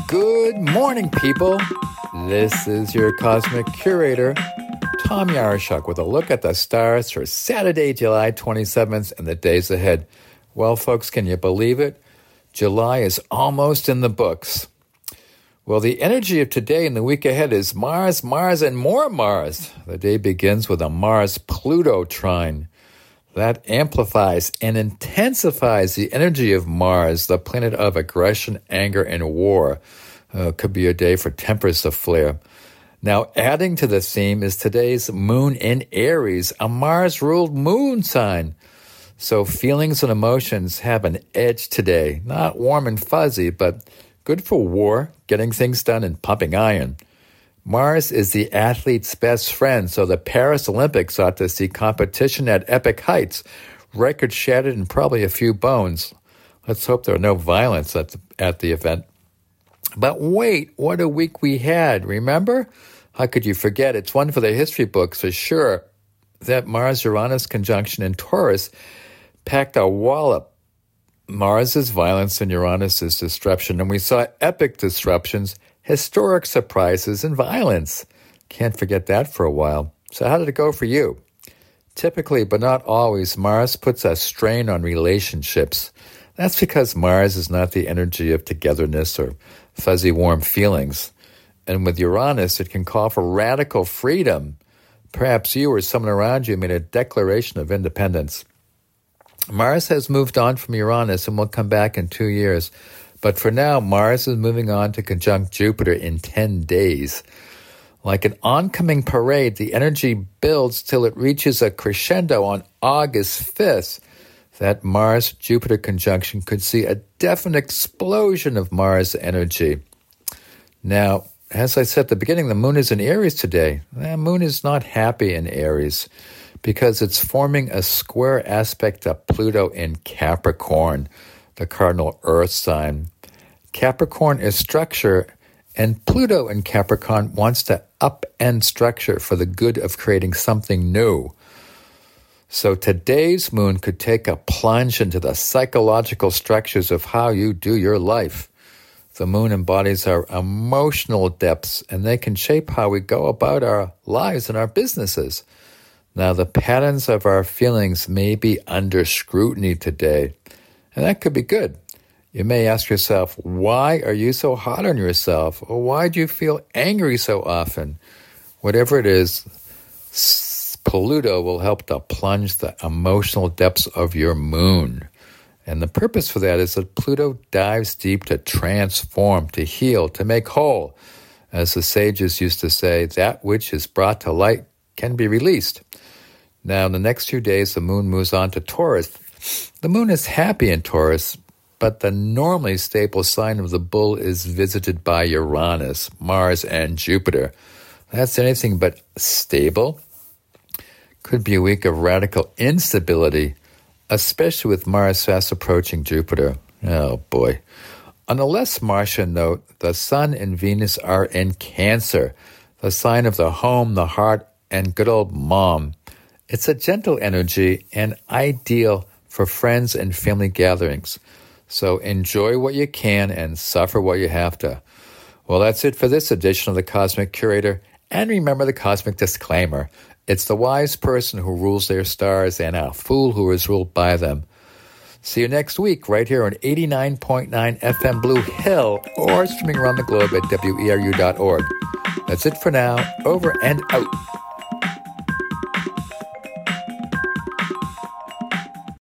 Good morning, people. This is your Cosmic Curator, Tom Yaroshuk, with a look at the stars for Saturday, July 27th and the days ahead. Well, folks, can you believe it? July is almost in the books. Well, the energy of today and the week ahead is Mars, Mars, and more Mars. The day begins with a Mars-Pluto trine. That amplifies and intensifies the energy of Mars, the planet of aggression, anger, and war. Could be a day for tempers to flare. Now, adding to the theme is today's moon in Aries, a Mars-ruled moon sign. So feelings and emotions have an edge today. Not warm and fuzzy, but good for war, getting things done, and pumping iron. Mars is the athlete's best friend, so the Paris Olympics ought to see competition at epic heights, records shattered, and probably a few bones. Let's hope there are no violence at the event. But wait, what a week we had, remember? How could you forget? It's one for the history books for sure. That Mars-Uranus conjunction in Taurus packed a wallop. Mars is violence and Uranus is disruption, and we saw epic disruptions, historic surprises, and violence. Can't forget that for a while. So how did it go for you? Typically, but not always, Mars puts a strain on relationships. That's because Mars is not the energy of togetherness or fuzzy, warm feelings. And with Uranus, it can call for radical freedom. Perhaps you or someone around you made a declaration of independence. Mars has moved on from Uranus and will come back in 2 years. But for now, Mars is moving on to conjunct Jupiter in 10 days. Like an oncoming parade, the energy builds till it reaches a crescendo on August 5th. That Mars-Jupiter conjunction could see a definite explosion of Mars energy. Now, as I said at the beginning, the moon is in Aries today. The moon is not happy in Aries because it's forming a square aspect of Pluto in Capricorn, the cardinal earth sign. Capricorn is structure, and Pluto in Capricorn wants to upend structure for the good of creating something new. So today's moon could take a plunge into the psychological structures of how you do your life. The moon embodies our emotional depths, and they can shape how we go about our lives and our businesses. Now, the patterns of our feelings may be under scrutiny today, and that could be good. You may ask yourself, why are you so hard on yourself? Or why do you feel angry so often? Whatever it is, Pluto will help to plunge the emotional depths of your moon. And the purpose for that is that Pluto dives deep to transform, to heal, to make whole. As the sages used to say, that which is brought to light can be released. Now, in the next few days, the moon moves on to Taurus. The moon is happy in Taurus, but the normally stable sign of the bull is visited by Uranus, Mars, and Jupiter. That's anything but stable. Could be a week of radical instability, especially with Mars fast approaching Jupiter. Oh, boy. On a less Martian note, the Sun and Venus are in Cancer, the sign of the home, the heart, and good old mom. It's a gentle energy and ideal for friends and family gatherings. So enjoy what you can and suffer what you have to. Well, that's it for this edition of the Cosmic Curator. And remember the cosmic disclaimer. It's the wise person who rules their stars and a fool who is ruled by them. See you next week right here on 89.9 FM Blue Hill or streaming around the globe at weru.org. That's it for now. Over and out.